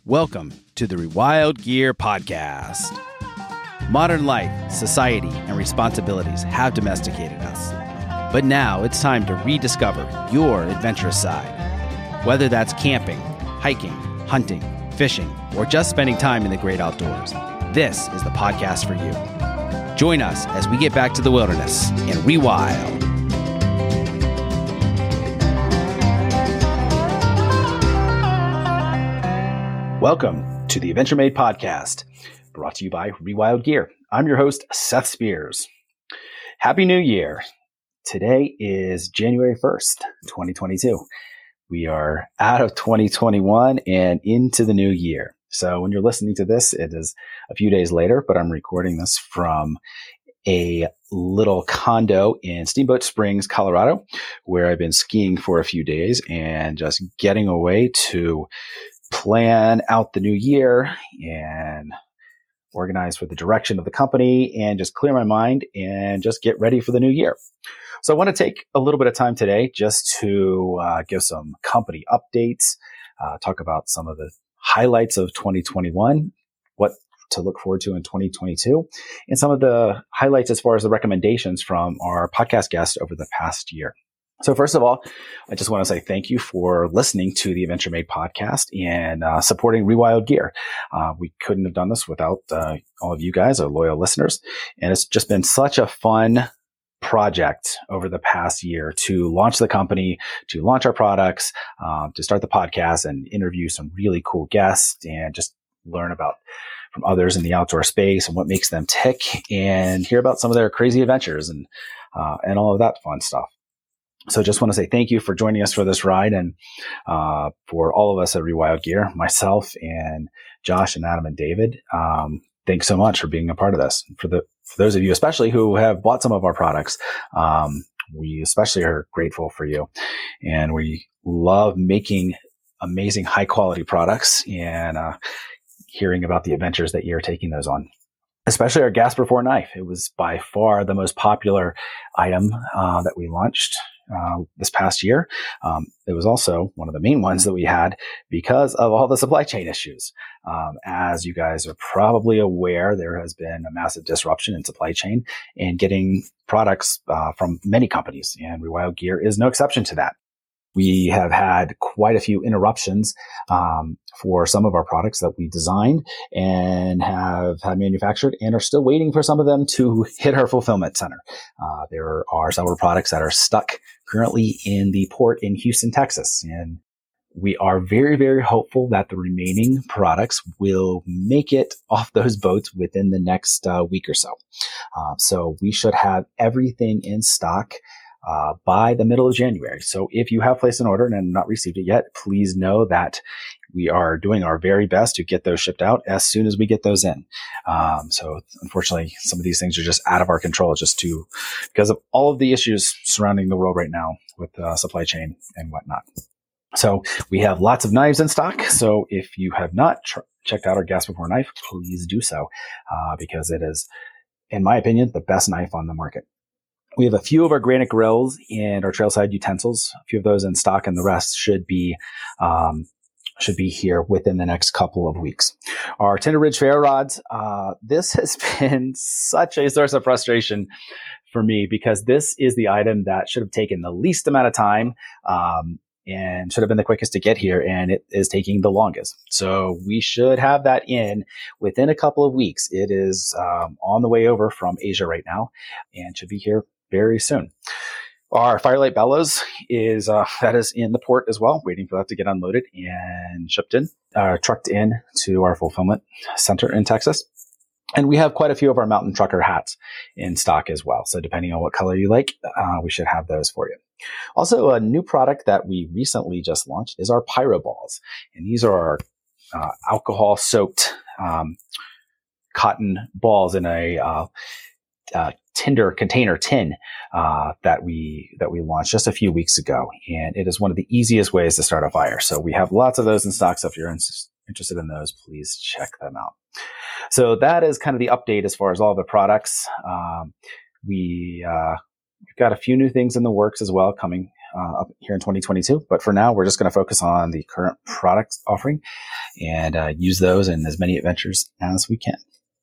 Welcome to the Rewild Gear Podcast. Modern life, society, and responsibilities have domesticated us. But now it's time to rediscover your adventurous side. Whether that's camping, hiking, hunting, fishing, or just spending time in the great outdoors, this is the podcast for you. Join us as we get back to the wilderness and rewild. Welcome to the Adventure Made Podcast, brought to you by Rewild Gear. I'm your host, Seth Spears. Happy New Year. Today is January 1st, 2022. We are out of 2021 and into the new year. So when you're listening to this, it is a few days later, but I'm recording this from a little condo in Steamboat Springs, Colorado, where I've been skiing for a few days and just getting away to plan out the new year and organize for the direction of the company and just clear my mind and just get ready for the new year. So I want to take a little bit of time today just to give some company updates, talk about some of the highlights of 2021, what to look forward to in 2022, and some of the highlights as far as the recommendations from our podcast guests over the past year. So first of all, I just want to say thank you for listening to the Adventure Made Podcast and supporting Rewild Gear. We couldn't have done this without all of you guys, our loyal listeners. And it's just been such a fun project over the past year to launch the company, to launch our products, to start the podcast and interview some really cool guests and just learn about from others in the outdoor space and what makes them tick and hear about some of their crazy adventures and all of that fun stuff. So just want to say thank you for joining us for this ride and for all of us at Rewild Gear, myself and Josh and Adam and David. Thanks so much for being a part of this. For those of you especially who have bought some of our products, we especially are grateful for you. And we love making amazing high quality products and hearing about the adventures that you're taking those on. Especially our Gasper 4 knife. It was by far the most popular item that we launched this past year. It was also one of the main ones that we had because of all the supply chain issues. As you guys are probably aware, there has been a massive disruption in supply chain and getting products from many companies, and Rewild Gear is no exception to that. We have had quite a few interruptions for some of our products that we designed and have had manufactured and are still waiting for some of them to hit our fulfillment center. There are several products that are stuck currently in the port in Houston, Texas. And we are very, very hopeful that the remaining products will make it off those boats within the next week or so. So we should have everything in stock by the middle of January. So if you have placed an order and have not received it yet, please know that we are doing our very best to get those shipped out as soon as we get those in. So unfortunately, some of these things are just out of our control because of all of the issues surrounding the world right now with supply chain and whatnot. So we have lots of knives in stock. So if you have not checked out our Gasper 4 knife, please do so because it is, in my opinion, the best knife on the market. We have a few of our granite grills and our trailside utensils, a few of those in stock, and the rest should be here within the next couple of weeks. Our Tender Ridge ferro rods, this has been such a source of frustration for me because this is the item that should have taken the least amount of time and should have been the quickest to get here, and it is taking the longest. So we should have that in within a couple of weeks. It is on the way over from Asia right now and should be here very soon. Our Firelight bellows is that is in the port as well, waiting for that to get unloaded and trucked in to our fulfillment center in Texas. And we have quite a few of our mountain trucker hats in stock as well. So depending on what color you like, we should have those for you. Also, a new product that we recently just launched is our Pyro Balls. And these are our alcohol-soaked cotton balls in a tinder container tin that we launched just a few weeks ago. And it is one of the easiest ways to start a fire. So we have lots of those in stock. So if you're interested in those, please check them out. So that is kind of the update as far as all the products. We've got a few new things in the works as well coming up here in 2022. But for now, we're just going to focus on the current product offering and use those in as many adventures as we can.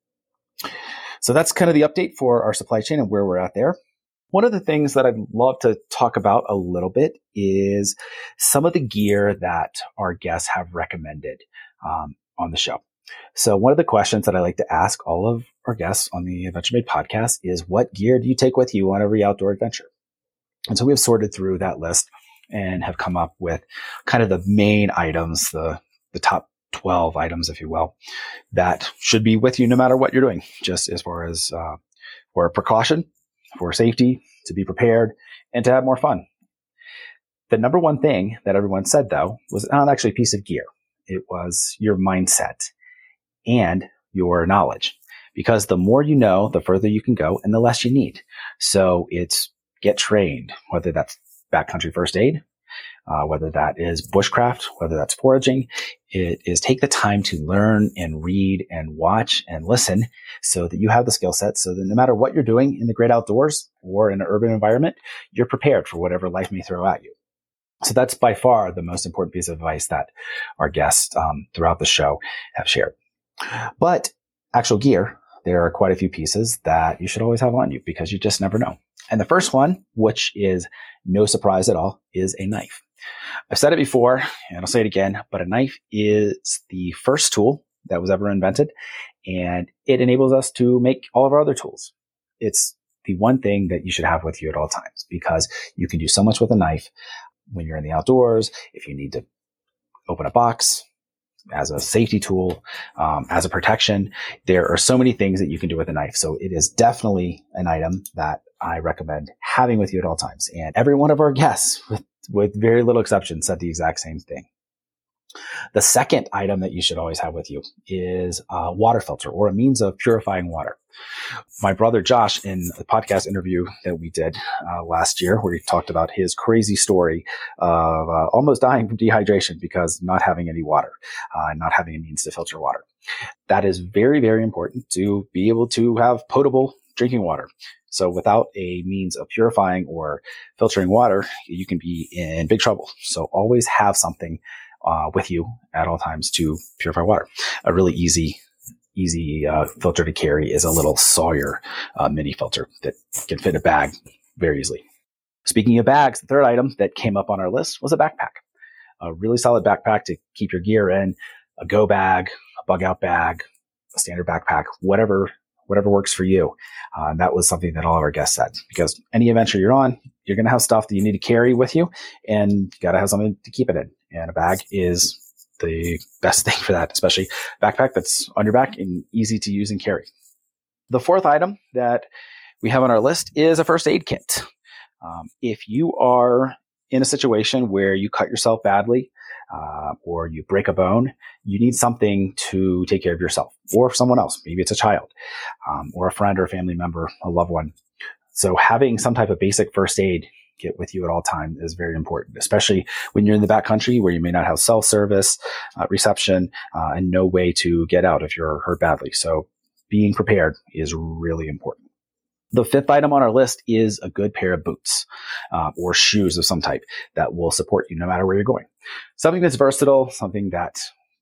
So that's kind of the update for our supply chain and where we're at there. One of the things that I'd love to talk about a little bit is some of the gear that our guests have recommended on the show. So one of the questions that I like to ask all of our guests on the Adventure Made podcast is, what gear do you take with you on every outdoor adventure? And so we have sorted through that list and have come up with kind of the main items, the top 12 items, if you will, that should be with you no matter what you're doing, just as far as for precaution, for safety, to be prepared, and to have more fun. The number one thing that everyone said, though, was not actually a piece of gear. It was your mindset and your knowledge. Because the more you know, the further you can go and the less you need. So it's get trained, whether that's backcountry first aid, whether that is bushcraft, whether that's foraging. It is take the time to learn and read and watch and listen so that you have the skill set so that no matter what you're doing in the great outdoors or in an urban environment, you're prepared for whatever life may throw at you. So that's by far the most important piece of advice that our guests throughout the show have shared. But actual gear, there are quite a few pieces that you should always have on you because you just never know. And the first one, which is no surprise at all, is a knife. I've said it before, and I'll say it again, but a knife is the first tool that was ever invented, and it enables us to make all of our other tools. It's the one thing that you should have with you at all times because you can do so much with a knife when you're in the outdoors, if you need to open a box, as a safety tool, as a protection. There are so many things that you can do with a knife. So it is definitely an item that I recommend having with you at all times. And every one of our guests, with very little exception, said the exact same thing. The second item that you should always have with you is a water filter or a means of purifying water. My brother Josh, in the podcast interview that we did last year, where he talked about his crazy story of almost dying from dehydration because not having any water, not having a means to filter water. That is very, very important to be able to have potable drinking water. So without a means of purifying or filtering water, you can be in big trouble. So always have something with you at all times to purify water. A really easy filter to carry is a little Sawyer mini filter that can fit in a bag very easily. Speaking of bags, the third item that came up on our list was a backpack. A really solid backpack to keep your gear in, a go bag, a bug out bag, a standard backpack, whatever works for you. And that was something that all of our guests said, because any adventure you're on, you're going to have stuff that you need to carry with you, and you got to have something to keep it in. And a bag is the best thing for that, especially backpack that's on your back and easy to use and carry. The fourth item that we have on our list is a first aid kit. If you are in a situation where you cut yourself badly, or you break a bone, you need something to take care of yourself or someone else. Maybe it's a child, or a friend or a family member, a loved one. So having some type of basic first aid kit with you at all times is very important, especially when you're in the backcountry where you may not have cell service, reception, and no way to get out if you're hurt badly. So being prepared is really important. The fifth item on our list is a good pair of boots or shoes of some type that will support you no matter where you're going. Something that's versatile, something that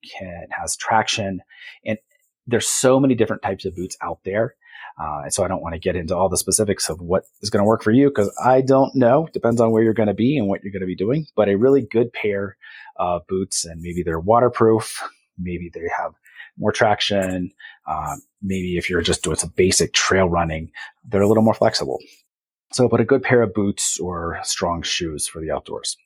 has traction. And there's so many different types of boots out there. And so I don't want to get into all the specifics of what is going to work for you because I don't know. Depends on where you're going to be and what you're going to be doing. But a really good pair of boots, and maybe they're waterproof. Maybe they have more traction. Maybe if you're just doing some basic trail running, they're a little more flexible. So, but a good pair of boots or strong shoes for the outdoors.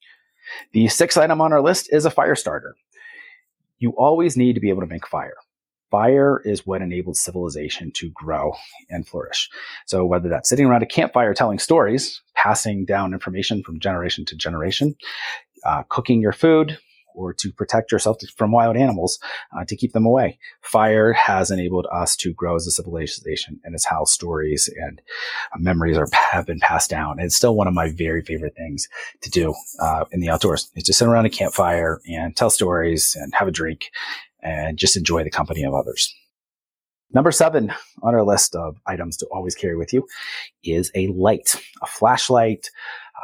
The sixth item on our list is a fire starter. You always need to be able to make fire. Fire is what enables civilization to grow and flourish. So whether that's sitting around a campfire telling stories, passing down information from generation to generation, cooking your food, or to protect yourself from wild animals, to keep them away. Fire has enabled us to grow as a civilization, and it's how stories and memories have been passed down. And it's still one of my very favorite things to do in the outdoors. It's just sit around a campfire and tell stories and have a drink and just enjoy the company of others. Number 7 on our list of items to always carry with you is a light, a flashlight,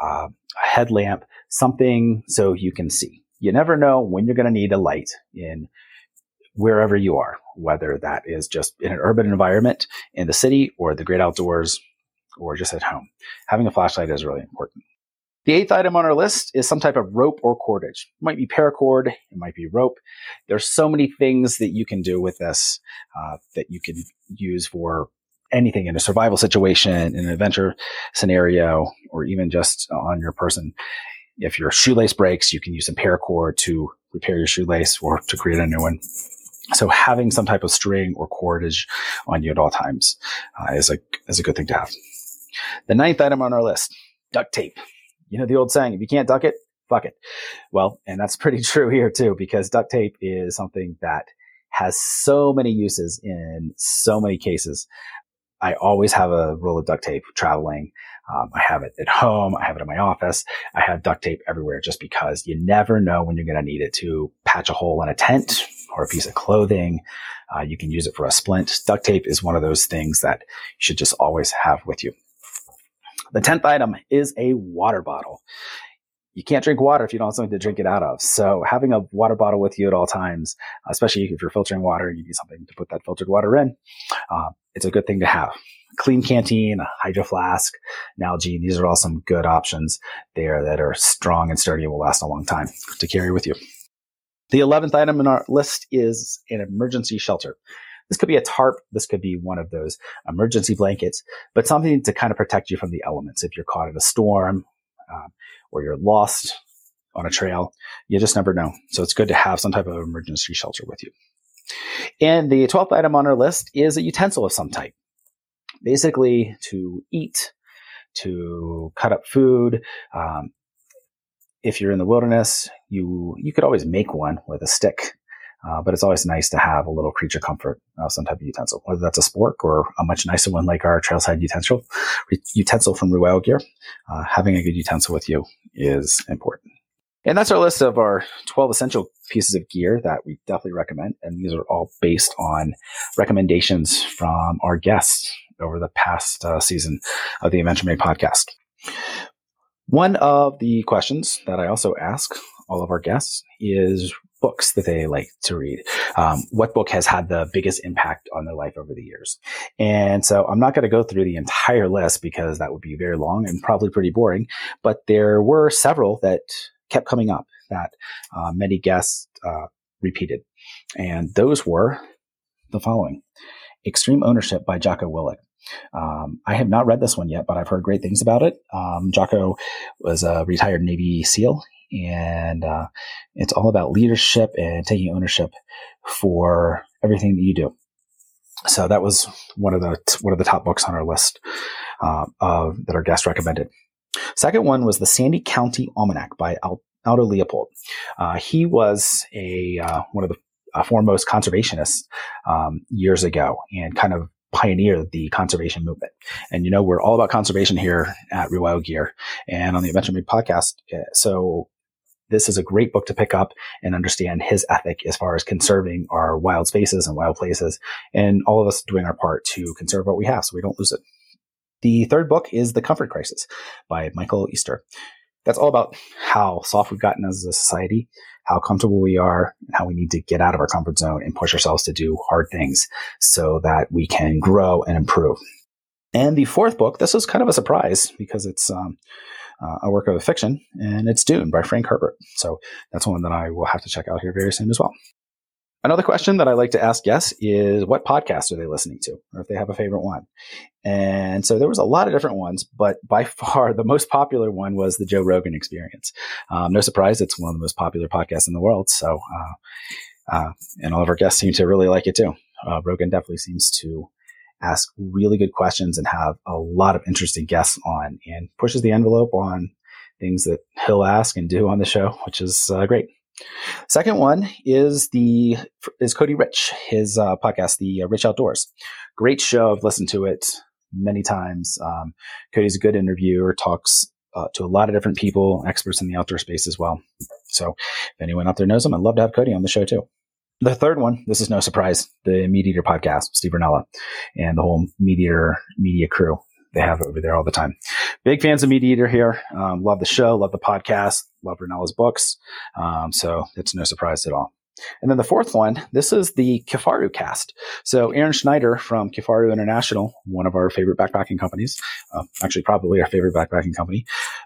a headlamp, something so you can see. You never know when you're going to need a light in wherever you are, whether that is just in an urban environment in the city or the great outdoors or just at home. Having a flashlight is really important. The 8th item on our list is some type of rope or cordage. It might be paracord, it might be rope. There's so many things that you can do with this that you can use for anything in a survival situation, in an adventure scenario, or even just on your person. If your shoelace breaks, you can use some paracord to repair your shoelace or to create a new one. So having some type of string or cordage on you at all times is a good thing to have. The 9th item on our list, duct tape. You know the old saying, if you can't duck it, fuck it. Well, and that's pretty true here too, because duct tape is something that has so many uses in so many cases. I always have a roll of duct tape traveling. I have it at home. I have it in my office. I have duct tape everywhere just because you never know when you're going to need it to patch a hole in a tent or a piece of clothing. You can use it for a splint. Duct tape is one of those things that you should just always have with you. The 10th item is a water bottle. You can't drink water if you don't have something to drink it out of. So having a water bottle with you at all times, especially if you're filtering water, you need something to put that filtered water in. It's a good thing to have. Clean canteen, a hydro flask, Nalgene. These are all some good options there that are strong and sturdy and will last a long time to carry with you. The 11th item in our list is an emergency shelter. This could be a tarp. This could be one of those emergency blankets, but something to kind of protect you from the elements. If you're caught in a storm or you're lost on a trail, you just never know. So it's good to have some type of emergency shelter with you. And the 12th item on our list is a utensil of some type. Basically to eat, to cut up food. If you're in the wilderness, you could always make one with a stick. But it's always nice to have a little creature comfort of some type of utensil, whether that's a spork or a much nicer one like our Trailside utensil from Rewild Gear. Having a good utensil with you is important. And that's our list of our 12 essential pieces of gear that we definitely recommend. And these are all based on recommendations from our guests over the past season of the Adventure Made podcast. One of the questions that I also ask all of our guests is books that they like to read. What book has had the biggest impact on their life over the years? And so I'm not going to go through the entire list because that would be very long and probably pretty boring, but there were several that kept coming up that many guests repeated. And those were the following. Extreme Ownership by Jocko Willink. I have not read this one yet, but I've heard great things about it. Jocko was a retired Navy SEAL, and it's all about leadership and taking ownership for everything that you do. So that was one of the top books on our list that our guest recommended. Second one was the Sandy County Almanac by Aldo Leopold. He was one of the foremost conservationists years ago and kind of pioneered the conservation movement. And, we're all about conservation here at Rewild Gear and on the Adventure Made podcast. So this is a great book to pick up and understand his ethic as far as conserving our wild spaces and wild places, and all of us doing our part to conserve what we have so we don't lose it. The third book is The Comfort Crisis by Michael Easter. That's all about how soft we've gotten as a society, how comfortable we are, and how we need to get out of our comfort zone and push ourselves to do hard things so that we can grow and improve. And the fourth book, this was kind of a surprise because it's a work of fiction, and it's Dune by Frank Herbert. So that's one that I will have to check out here very soon as well. Another question that I like to ask guests is what podcast are they listening to, or if they have a favorite one. And so there was a lot of different ones, but by far the most popular one was the Joe Rogan Experience. No surprise, it's one of the most popular podcasts in the world. So, and all of our guests seem to really like it too. Rogan definitely seems to ask really good questions and have a lot of interesting guests on, and pushes the envelope on things that he'll ask and do on the show, which is great. Second one is Cody Rich, his podcast, The Rich Outdoors. Great show. I've listened to it many times. Cody's a good interviewer, talks to a lot of different people, experts in the outdoor space as well. So if anyone out there knows him, I'd love to have Cody on the show too. The third one, this is no surprise, the Meat Eater podcast, Steve Rinella, and the whole Meat Eater media crew. they have over there all the time. Big fans of Meat Eater here. Love the show, love the podcast, love Rinnella's books. So it's no surprise at all. And then the fourth one, this is the Kifaru cast. So Aaron Schneider from Kifaru International, one of our favorite backpacking companies, actually probably our favorite backpacking company,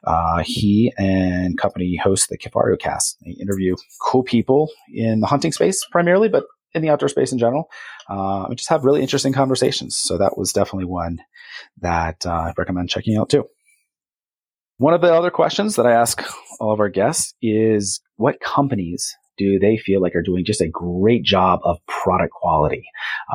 he and company host the Kifaru cast. They interview cool people in the hunting space primarily, but in the outdoor space in general. We just have really interesting conversations. So that was definitely one that I recommend checking out too. One of the other questions that I ask all of our guests is, what companies do they feel like are doing just a great job of product quality?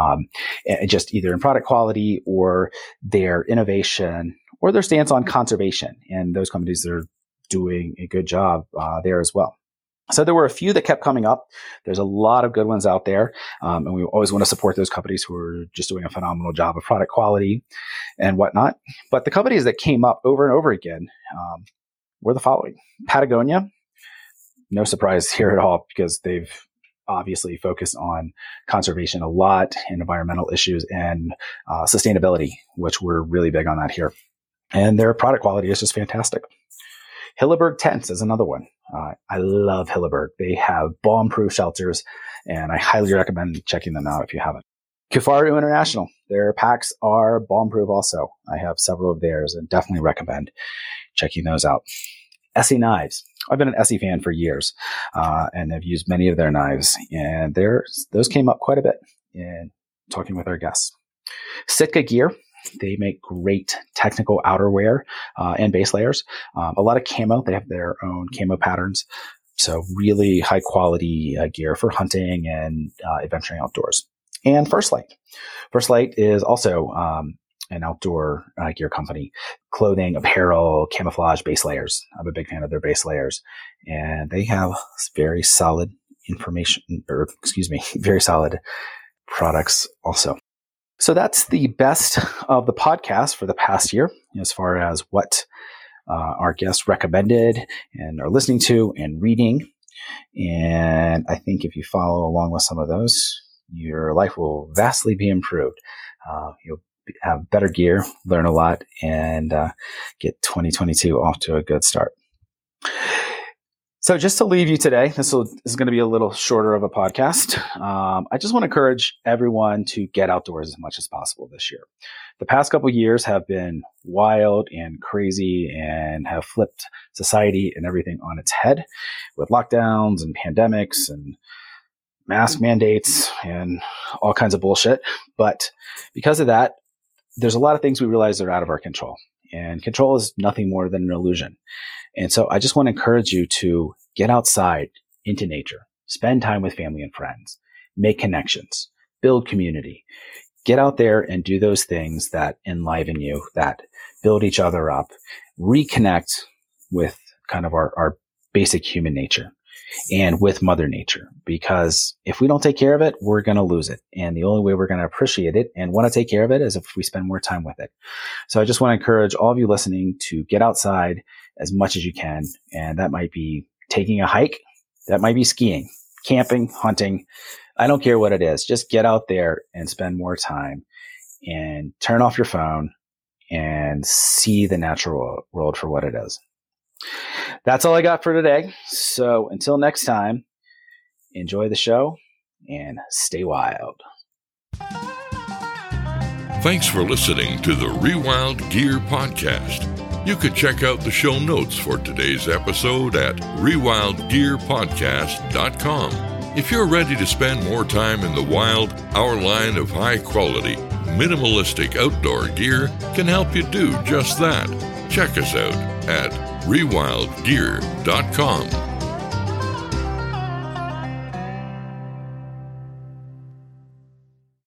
Just either in product quality or their innovation or their stance on conservation. And those companies are doing a good job there as well. So there were a few that kept coming up. There's a lot of good ones out there. And we always want to support those companies who are just doing a phenomenal job of product quality and whatnot. But the companies that came up over and over again were the following. Patagonia. No surprise here at all, because they've obviously focused on conservation a lot and environmental issues and sustainability, which we're really big on that here. And their product quality is just fantastic. Hilleberg Tents is another one. I love Hilleberg. They have bomb-proof shelters, and I highly recommend checking them out if you haven't. Kifaru International. Their packs are bomb-proof also. I have several of theirs and definitely recommend checking those out. Essie Knives. I've been an Essie fan for years, and have used many of their knives, and those came up quite a bit in talking with our guests. Sitka Gear. They make great technical outerwear and base layers. A lot of camo. They have their own camo patterns. So really high quality gear for hunting and adventuring outdoors. And First Light. First Light is also an outdoor gear company. Clothing, apparel, camouflage, base layers. I'm a big fan of their base layers. And they have very solid very solid products also. So that's the best of the podcast for the past year as far as what our guests recommended and are listening to and reading. And I think if you follow along with some of those, your life will vastly be improved. You'll have better gear, learn a lot, and get 2022 off to a good start. So just to leave you today, this is going to be a little shorter of a podcast. I just want to encourage everyone to get outdoors as much as possible this year. The past couple of years have been wild and crazy and have flipped society and everything on its head with lockdowns and pandemics and mask mandates and all kinds of bullshit. But because of that, there's a lot of things we realize are out of our control. And control is nothing more than an illusion. And so I just want to encourage you to get outside into nature, spend time with family and friends, make connections, build community, get out there and do those things that enliven you, that build each other up, reconnect with kind of our basic human nature and with Mother Nature. Because if we don't take care of it, we're going to lose it. And the only way we're going to appreciate it and want to take care of it is if we spend more time with it. So I just want to encourage all of you listening to get outside as much as you can. And that might be taking a hike. That might be skiing, camping, hunting. I don't care what it is. Just get out there and spend more time and turn off your phone and see the natural world for what it is. That's all I got for today. So until next time, enjoy the show and stay wild. Thanks for listening to the Rewild Gear Podcast. You could check out the show notes for today's episode at rewildgearpodcast.com. If you're ready to spend more time in the wild, our line of high-quality, minimalistic outdoor gear can help you do just that. Check us out at rewildgear.com.